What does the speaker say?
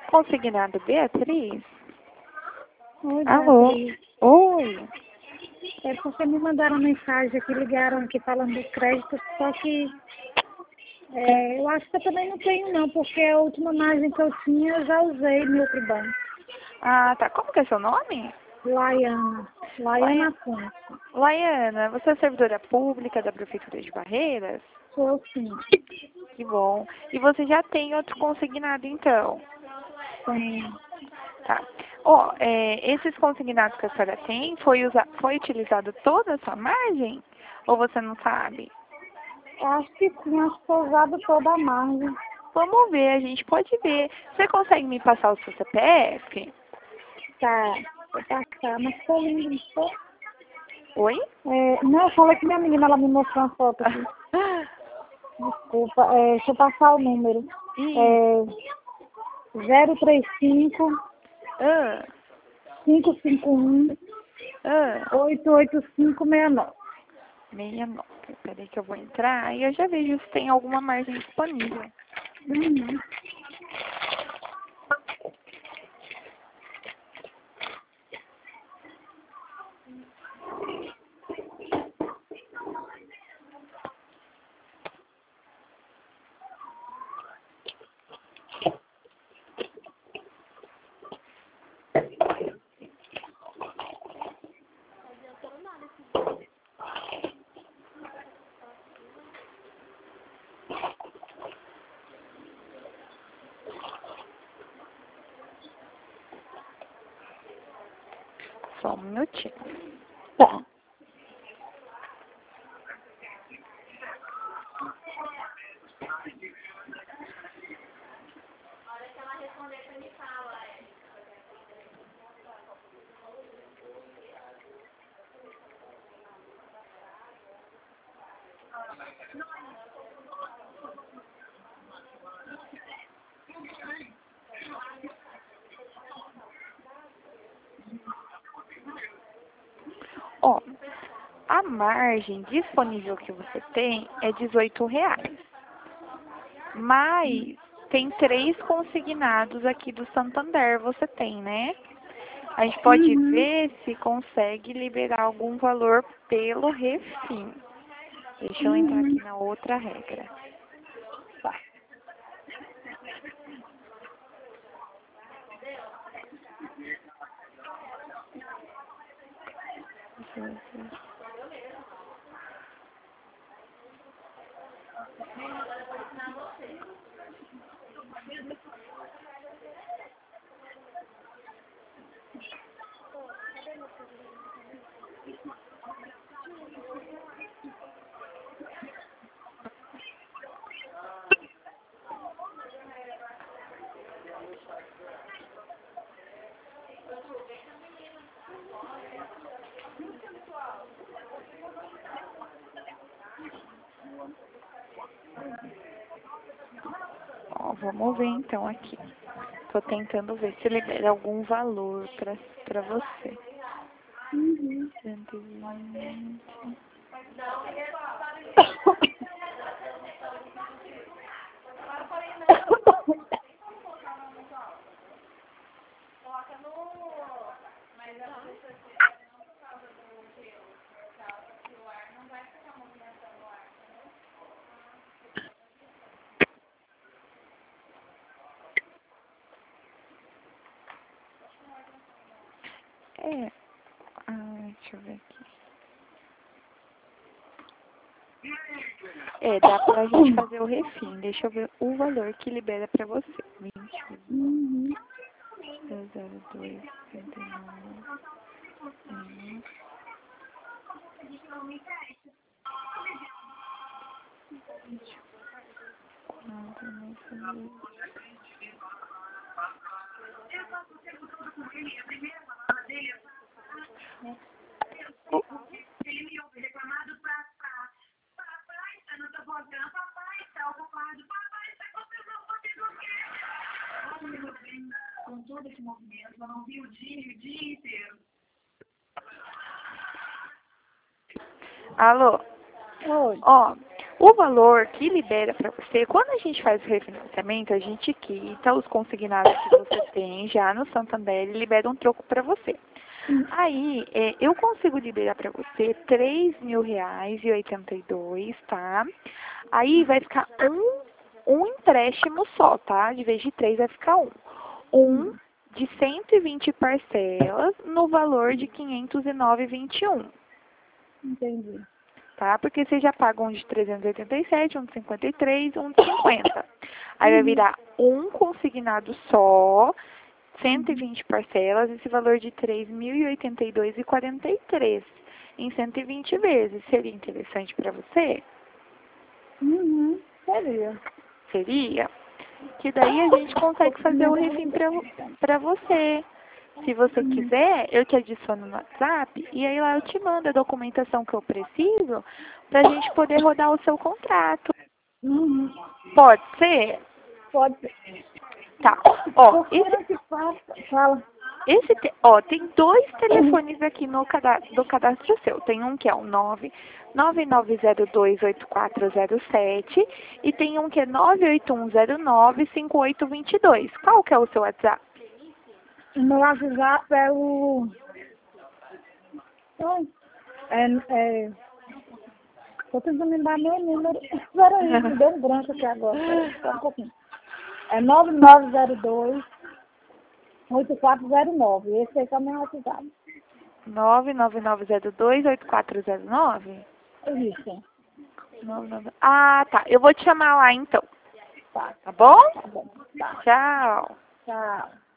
Consignado Beatriz? Oi, Alô? Beatriz. Oi. É porque me mandaram mensagem aqui, ligaram aqui falando do crédito, só que eu acho que eu também não tenho não, porque a última margem que eu tinha eu já usei no outro banco. Ah, tá. Como que é seu nome? Laiana Afonso. Laiana, você é servidora pública da Prefeitura de Barreiras? Sou sim, Que bom. E você já tem outro consignado, então? tenho. Tá. Ó, esses consignados que a senhora tem, foi utilizado toda a sua margem? Ou você não sabe? Acho que sim, acho que foi usado toda a margem. Vamos ver, a gente pode ver. Você consegue me passar o seu CPF? Tá, vou passar, mas foi lindo, não foi? Oi? Não, eu falei que minha menina, ela me mostrou uma foto aqui. Desculpa, deixa eu passar o número. Ih, 035 ah, 551 ah, 88569. 69. Peraí que eu vou entrar e eu já vejo se tem alguma margem disponível. Uhum. Só um minutinho. Tá. Ó, a margem disponível que você tem é R$ 18. Mas tem 3 consignados aqui do Santander, você tem, né? A gente pode Uhum. ver se consegue liberar algum valor pelo Refim. Deixa eu entrar Uhum. aqui na outra regra. Tá. Ó, vamos ver então aqui. Tô tentando ver se libera algum valor pra você. Uhum. 120. Deixa eu ver aqui. Dá pra gente fazer o refim. Deixa eu ver o valor que libera pra você. 21, Uhum. 002, 69. Com todo esse movimento, eu não vi o dia inteiro. Alô? Oi. Ó, O valor que libera para você, quando a gente faz o refinanciamento, a gente quita os consignados que você tem já no Santander e libera um troco para você. Aí, eu consigo liberar para você R$ 3.000,82, tá? Aí vai ficar um empréstimo só, tá? De vez de 3 vai ficar um. Um de 120 parcelas no valor de 509,21. Entendi. Tá? Porque você já paga um de 387, um de 53, um de 50. Aí vai virar um consignado só, 120 parcelas, esse valor de R$ 3.082,43 em 120 vezes. Seria interessante para você? Seria. Seria? Que daí a gente consegue fazer o refim para você. Se você quiser, eu te adiciono no WhatsApp e aí lá eu te mando a documentação que eu preciso para a gente poder rodar o seu contrato. Pode ser? Pode ser. Tá. Ó, Fala. tem 2 telefones aqui no do cadastro seu. Tem um que é o 999028407 e tem um que é 981095822. Qual que é o seu WhatsApp? O meu WhatsApp é o... Tô tentando lembrar meu número. Peraí, me deu um branco aqui agora. Só um pouquinho. É 9902-8409. Esse aí é o meu WhatsApp. 999028409? Isso. Ah, tá. Eu vou te chamar lá então. Tá. Tá bom? Tá bom. Tá. Tchau. Tchau.